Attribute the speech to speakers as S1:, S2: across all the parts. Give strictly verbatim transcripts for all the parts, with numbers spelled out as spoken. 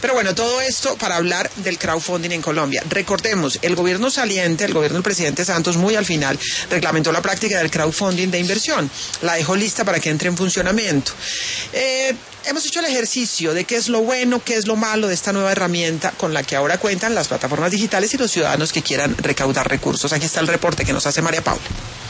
S1: Pero bueno, todo esto para hablar del crowdfunding en Colombia. Recordemos, el gobierno saliente, el gobierno del presidente Santos, muy al final, reglamentó la práctica del crowdfunding de inversión. La dejó lista para que entre en funcionamiento. Eh, hemos hecho el ejercicio de qué es lo bueno, qué es lo malo de esta nueva herramienta con la que ahora cuentan las plataformas digitales y los ciudadanos que quieran recaudar recursos. Aquí está el reporte que nos hace María Paula.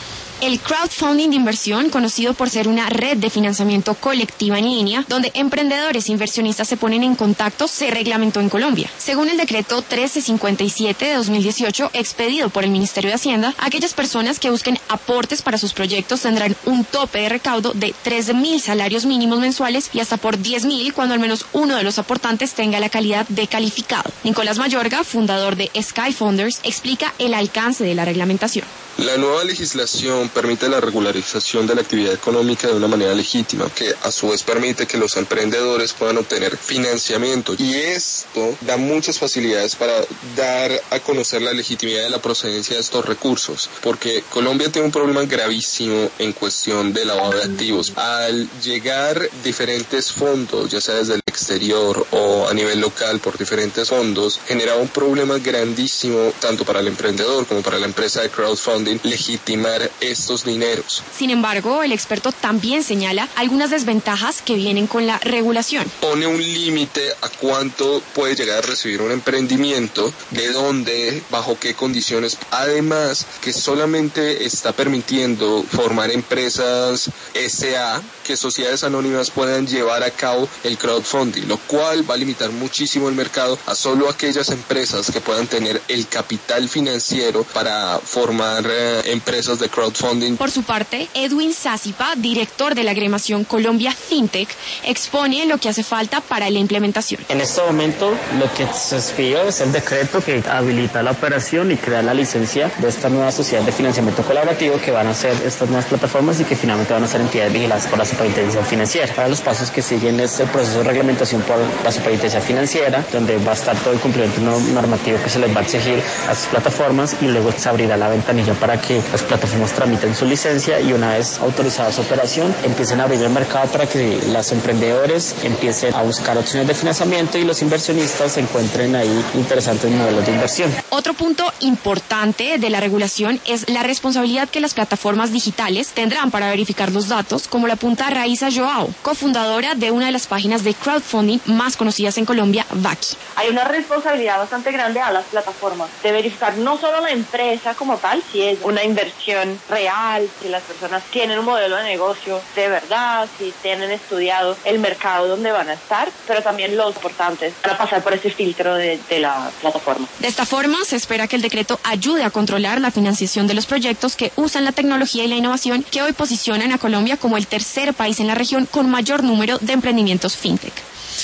S2: El crowdfunding de inversión, conocido por ser una red de financiamiento colectiva en línea, donde emprendedores e inversionistas se ponen en contacto, se reglamentó en Colombia. Según el decreto trece cincuenta y siete de dos mil dieciocho, expedido por el Ministerio de Hacienda, aquellas personas que busquen aportes para sus proyectos tendrán un tope de recaudo de tres mil salarios mínimos mensuales y hasta por diez mil cuando al menos uno de los aportantes tenga la calidad de calificado. Nicolás Mayorga, fundador de Sky Funders, explica el alcance de la reglamentación.
S3: La nueva legislación permite la regularización de la actividad económica de una manera legítima, que a su vez permite que los emprendedores puedan obtener financiamiento. Y esto da muchas facilidades para dar a conocer la legitimidad de la procedencia de estos recursos, porque Colombia tiene un problema gravísimo en cuestión de lavado de activos. Al llegar diferentes fondos, ya sea desde el exterior o a nivel local por diferentes fondos, genera un problema grandísimo tanto para el emprendedor como para la empresa de crowdfunding legitimar estos dineros.
S2: Sin embargo, el experto también señala algunas desventajas que vienen con la regulación.
S3: Pone un límite a cuánto puede llegar a recibir un emprendimiento, de dónde, bajo qué condiciones. Además, que solamente está permitiendo formar empresas S A, que sociedades anónimas puedan llevar a cabo el crowdfunding, lo cual va a limitar muchísimo el mercado a solo aquellas empresas que puedan tener el capital financiero para formar empresas de crowdfunding.
S2: Por su parte, Edwin Sázipa, director de la agremiación Colombia FinTech, expone lo que hace falta para la implementación.
S4: En este momento, lo que se expidió es el decreto que habilita la operación y crea la licencia de esta nueva sociedad de financiamiento colaborativo que van a ser estas nuevas plataformas y que finalmente van a ser entidades vigiladas por la Superintendencia Financiera. Para los pasos que siguen es el proceso de reglamentación por la Superintendencia Financiera, donde va a estar todo el cumplimiento normativo que se les va a exigir a estas plataformas y luego se abrirá la ventanilla para que las plataformas tramiten su licencia y una vez autorizada su operación empiecen a abrir el mercado para que los emprendedores empiecen a buscar opciones de financiamiento y los inversionistas encuentren ahí interesantes modelos de inversión.
S2: Otro punto importante de la regulación es la responsabilidad que las plataformas digitales tendrán para verificar los datos, como la apunta Raiza Joao, cofundadora de una de las páginas de crowdfunding más conocidas en Colombia, Vaki.
S5: Hay una responsabilidad bastante grande a las plataformas de verificar no solo la empresa como tal, si es una inversión real, si las personas tienen un modelo de negocio de verdad, si tienen estudiado el mercado donde van a estar, pero también los aportantes van a pasar por ese filtro de, de la plataforma.
S2: De esta forma, se espera que el decreto ayude a controlar la financiación de los proyectos que usan la tecnología y la innovación, que hoy posicionan a Colombia como el tercer país en la región con mayor número de emprendimientos fintech.